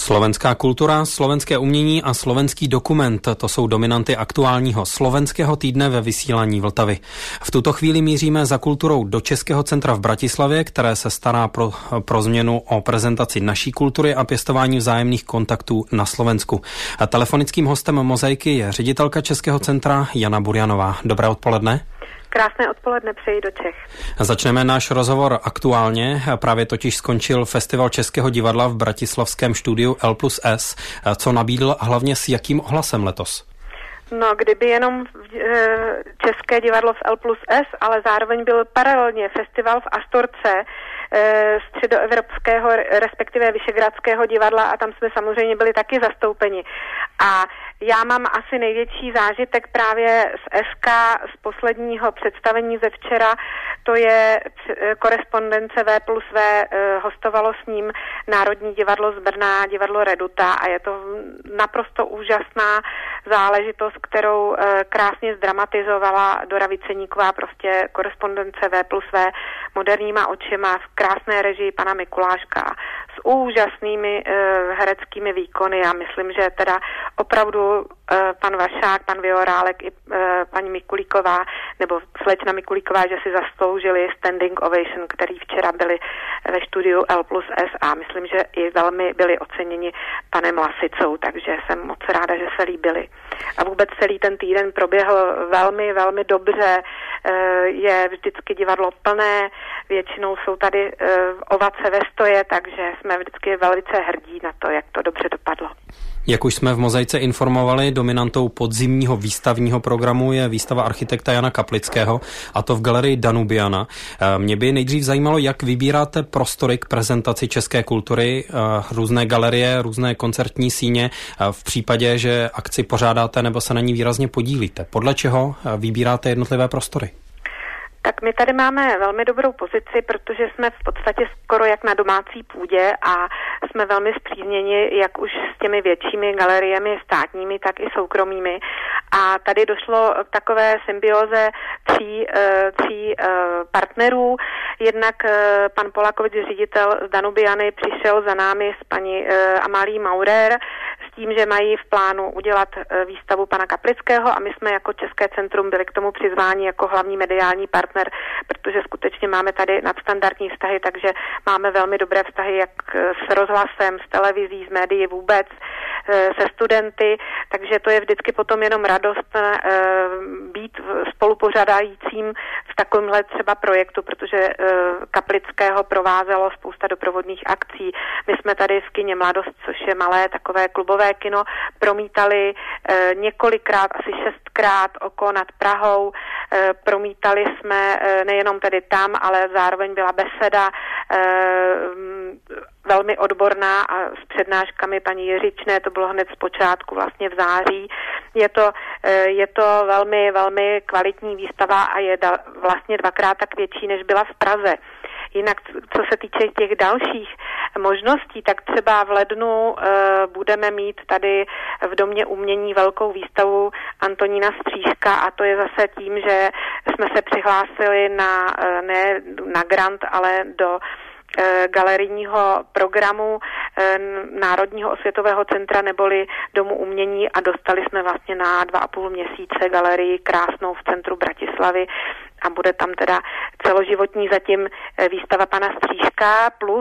Slovenská kultura, slovenské umění a slovenský dokument, to jsou dominanty aktuálního slovenského týdne ve vysílání Vltavy. V tuto chvíli míříme za kulturou do Českého centra v Bratislavě, které se stará pro změnu o prezentaci naší kultury a pěstování vzájemných kontaktů na Slovensku. A telefonickým hostem Mozaiky je ředitelka Českého centra Jana Burjanová. Dobré odpoledne. Krásné odpoledne přeji do Čech. Začneme náš rozhovor aktuálně. Právě totiž skončil Festival Českého divadla v bratislavském studiu L+S. Co nabídl a hlavně s jakým ohlasem letos? No, kdyby jenom České divadlo v L+S, ale zároveň byl paralelně festival v Astorce, středoevropského, respektive Vyšehradského divadla, a tam jsme samozřejmě byli taky zastoupeni. A já mám asi největší zážitek právě z SK, z posledního představení ze včera, to je korespondence V+V, hostovalo s ním Národní divadlo z Brna, divadlo Reduta, a je to naprosto úžasná záležitost, kterou krásně zdramatizovala Dora Viceníková, prostě korespondence V+V moderníma očima v krásné režii pana Mikuláška s úžasnými hereckými výkony. Já myslím, že teda opravdu pan Vašák, pan Viorálek i paní Mikulíková nebo slečna Mikulíková, že si zasloužili standing ovation, který včera byli ve studiu L+S, a myslím, že i velmi byli oceněni panem Lasicou, takže jsem moc ráda, že se líbili. A vůbec celý ten týden proběhl velmi, velmi dobře. Je vždycky divadlo plné, většinou jsou tady ovace ve stoje, takže jsme vždycky velice hrdí na to, jak to dobře dopadlo. Jak už jsme v Mozaice informovali, dominantou podzimního výstavního programu je výstava architekta Jana Kaplického, a to v galerii Danubiana. Mě by nejdřív zajímalo, jak vybíráte prostory k prezentaci české kultury, různé galerie, různé koncertní síně, v případě, že akci pořádáte nebo se na ní výrazně podílíte. Podle čeho vybíráte jednotlivé prostory? Tak my tady máme velmi dobrou pozici, protože jsme v podstatě skoro jak na domácí půdě a jsme velmi spřízněni jak už s těmi většími galeriemi státními, tak i soukromými. A tady došlo k takové symbioze tří partnerů. Jednak pan Polakovič, ředitel z Danubiany, přišel za námi s paní Amálí Maurer s tím, že mají v plánu udělat výstavu pana Kaplického, a my jsme jako České centrum byli k tomu přizváni jako hlavní mediální partner, protože skutečně máme tady nadstandardní vztahy, takže máme velmi dobré vztahy jak s rozhlasem, s televizí, s médií vůbec, se studenty, takže to je vždycky potom jenom radost být spolupořádajícím v takovémhle třeba projektu, protože Kaplického provázelo spousta doprovodných akcí. My jsme tady v kině Mladost, což je malé takové klubové kino, promítali několikrát, asi 6krát Oko nad Prahou, promítali jsme nejenom tedy tam, ale zároveň byla beseda velmi odborná a s přednáškami paní Jiřičné, to bylo hned z počátku, vlastně v září. Je to velmi, velmi kvalitní výstava a je vlastně 2krát tak větší, než byla v Praze. Jinak, co se týče těch dalších možností, tak třeba v lednu budeme mít tady v Domě umění velkou výstavu Antonína Střížka, a to je zase tím, že jsme se přihlásili ne na grant, ale do galerijního programu Národního osvětového centra neboli Domu umění, a dostali jsme vlastně na 2,5 měsíce galerii krásnou v centru Bratislavy, a bude tam teda celoživotní zatím výstava pana Střížka, plus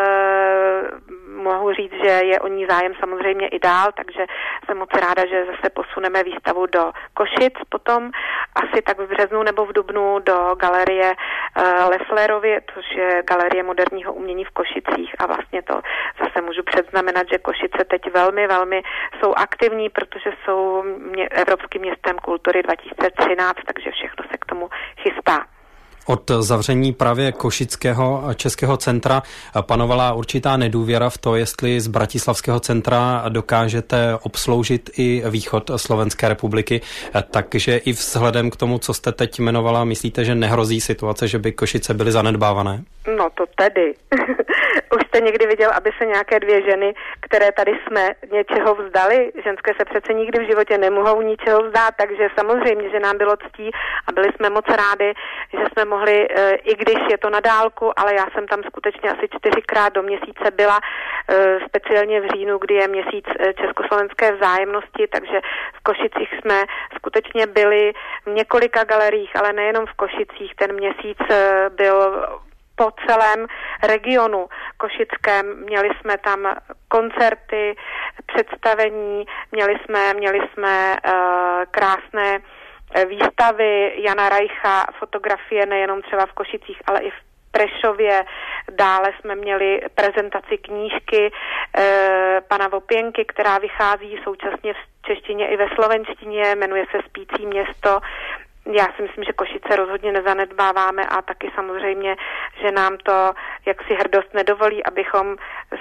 mohu říct, že je o ní zájem samozřejmě i dál, takže jsem moc ráda, že zase posuneme výstavu do Košic, potom asi tak v březnu nebo v dubnu do galerie Lefflerovy, což je galerie moderního umění v Košicích, a vlastně to zase můžu předznamenat, že Košice teď velmi, velmi jsou aktivní, protože jsou Evropským městem kultury 2013, takže všechno se k tomu chystá. Od zavření právě Košického a Českého centra panovala určitá nedůvěra v to, jestli z bratislavského centra dokážete obsloužit i východ Slovenské republiky. Takže i vzhledem k tomu, co jste teď jmenovala, myslíte, že nehrozí situace, že by Košice byly zanedbávané? No to tedy. Už jste někdy viděl, aby se nějaké dvě ženy, které tady jsme, něčeho vzdali? Ženské se přece nikdy v životě nemohou ničeho vzdát, takže samozřejmě, že nám bylo ctí a byli jsme moc rádi, že jsme mohli, i když je to na dálku, ale já jsem tam skutečně asi 4krát do měsíce byla, speciálně v říjnu, kdy je měsíc československé vzájemnosti, takže v Košicích jsme skutečně byli v několika galeriích, ale nejenom v Košicích. Ten měsíc byl po celém regionu košickém. Měli jsme tam koncerty, představení, měli jsme krásné výstavy Jana Reicha, fotografie nejenom třeba v Košicích, ale i v Prešově. Dále jsme měli prezentaci knížky pana Vopěnky, která vychází současně v češtině i ve slovenštině, jmenuje se Spící město. Já si myslím, že Košice rozhodně nezanedbáváme a taky samozřejmě, že nám to jaksi hrdost nedovolí, abychom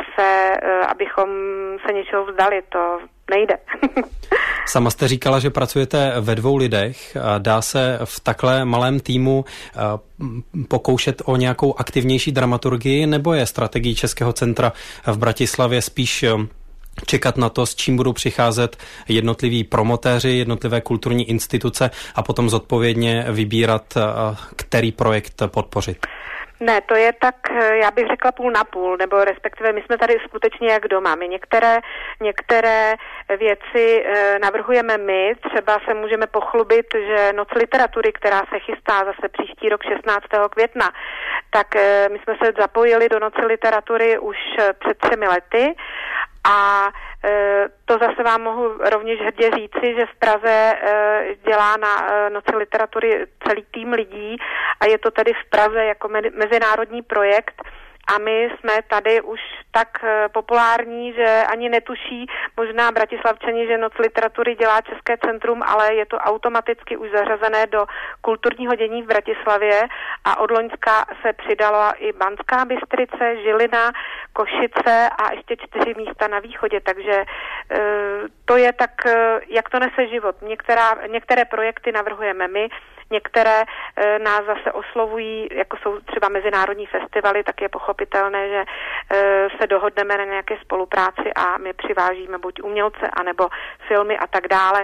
se něčeho vzdali. To nejde. Sama jste říkala, že pracujete ve 2 lidech. Dá se v takhle malém týmu pokoušet o nějakou aktivnější dramaturgii, nebo je strategií Českého centra v Bratislavě spíš čekat na to, s čím budou přicházet jednotliví promotéři, jednotlivé kulturní instituce a potom zodpovědně vybírat, který projekt podpořit? Ne, to je tak, já bych řekla půl na půl, nebo respektive my jsme tady skutečně jak doma. My některé věci navrhujeme my, třeba se můžeme pochlubit, že Noc literatury, která se chystá zase příští rok 16. května, tak my jsme se zapojili do Noci literatury už před 3 lety. A to zase vám mohu rovněž hrdě říci, že v Praze dělá na Noci literatury celý tým lidí a je to tady v Praze jako mezinárodní projekt. A my jsme tady už tak populární, že ani netuší možná Bratislavčani, že Noc literatury dělá České centrum, ale je to automaticky už zařazené do kulturního dění v Bratislavě a od loňska se přidala i Banská Bystrice, Žilina, Košice a ještě 4 místa na východě, takže to je tak, jak to nese život. Některé projekty navrhujeme my, některé nás zase oslovují, jako jsou třeba mezinárodní festivaly, tak je pochopitelné, že se dohodneme na nějaké spolupráci a my přivážíme buď umělce, anebo filmy a tak dále.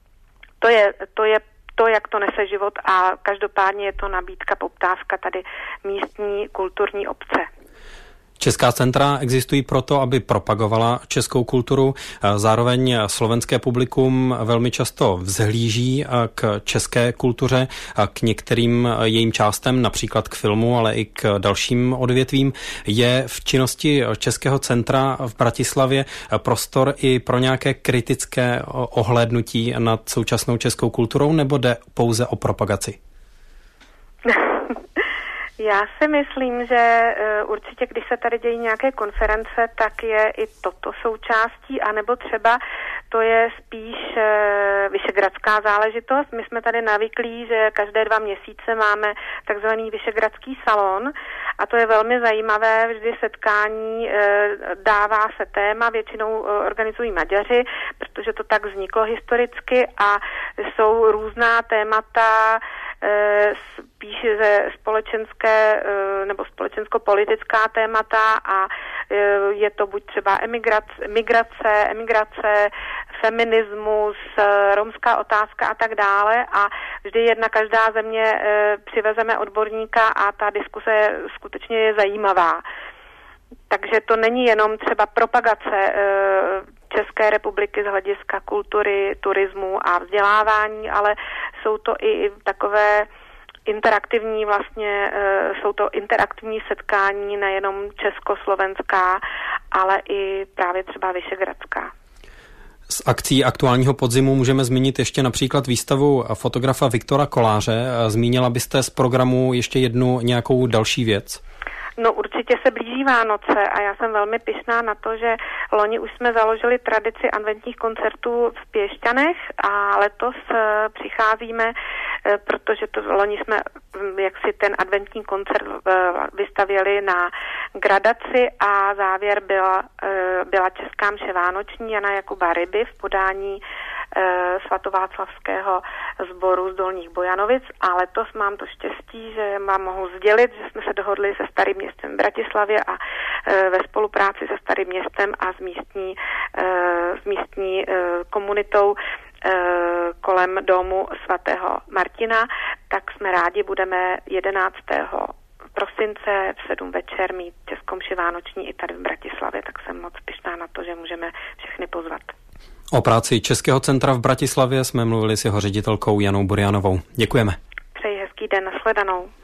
To je to, jak to nese život a každopádně je to nabídka, poptávka tady místní kulturní obce. Česká centra existují proto, aby propagovala českou kulturu. Zároveň slovenské publikum velmi často vzhlíží k české kultuře, k některým jejím částem, například k filmu, ale i k dalším odvětvím. Je v činnosti Českého centra v Bratislavě prostor i pro nějaké kritické ohlédnutí nad současnou českou kulturou, nebo jde pouze o propagaci? Já si myslím, že určitě, když se tady dějí nějaké konference, tak je i toto součástí, anebo třeba to je spíš vyšegradská záležitost. My jsme tady navyklí, že každé 2 měsíce máme takzvaný vyšegradský salon a to je velmi zajímavé, vždy setkání, dává se téma, většinou organizují Maďaři, protože to tak vzniklo historicky a jsou různá témata, spíš ze společenské nebo společensko-politická témata a je to buď třeba emigrace, feminismus, romská otázka a tak dále a vždy každá země přivezeme odborníka a ta diskuse skutečně je zajímavá. Takže to není jenom třeba propagace České republiky z hlediska kultury, turismu a vzdělávání, ale jsou to i takové interaktivní jsou to interaktivní setkání nejenom československá, ale i právě třeba vyšegradská. Z akcí aktuálního podzimu můžeme zmínit ještě například výstavu fotografa Viktora Koláře. Zmínila byste z programu ještě jednu nějakou další věc? No určitě se blíží Vánoce a já jsem velmi pyšná na to, že loni už jsme založili tradici adventních koncertů v Piešťanech a letos přicházíme, protože loni jsme jaksi ten adventní koncert vystavěli na Gradaci a závěr byla Česká mše vánoční Jana Jakuba Ryby v podání svatováclavského sboru z Dolních Bojanovic a letos mám to štěstí, že vám mohu sdělit, že jsme se dohodli se Starým městem v Bratislavě a ve spolupráci se Starým Městem a s místní komunitou kolem domu svatého Martina, tak jsme rádi, budeme 11. prosince v 7 večer mít českou mši vánoční i tady v Bratislavě, tak jsem moc pyšná na to, že můžeme všechny pozvat. O práci Českého centra v Bratislavě jsme mluvili s jeho ředitelkou Janou Burianovou. Děkujeme. Přeji hezký den, nashledanou.